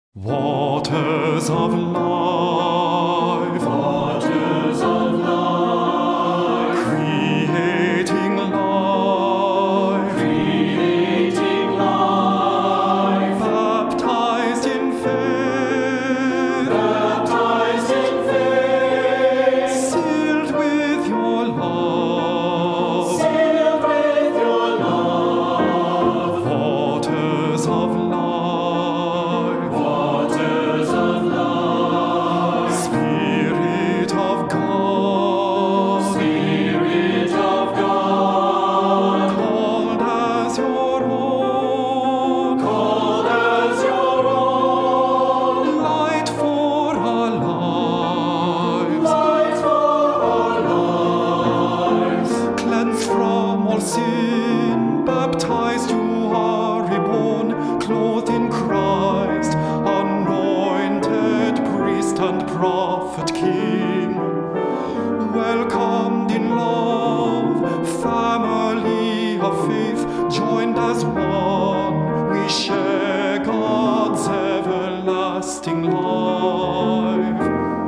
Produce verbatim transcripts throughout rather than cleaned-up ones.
Waters of life, waters of life, creating life, creating life, baptized in faith, baptized in faith, sealed with your love, sealed with your love, waters of life. waters of life, Spirit of God, Spirit of God, called as your own, called as your own, light for our lives, light for our lives, cleansed from all sin, baptized you are reborn, clothed in Christ, anointed priest and prophet king, welcomed in love, family of faith, joined as one, we share God's everlasting life.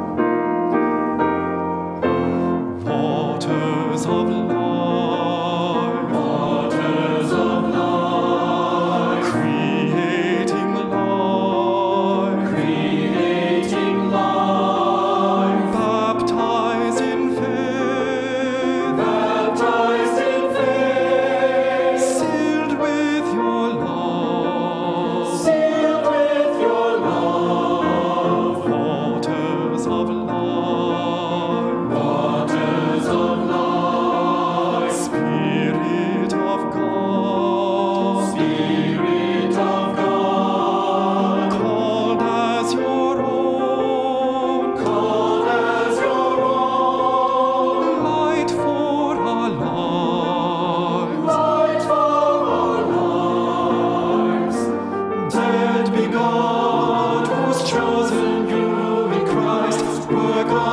Waters of life, waters of life, creating life, creating life, baptized in faith, baptized in faith, sealed with your love, sealed with your love, waters of life, waters of life, Spirit of God, Spirit of God, called as your own, called as your own, light for our lives, light for our lives. dead be God, who's chosen you in Christ, were God.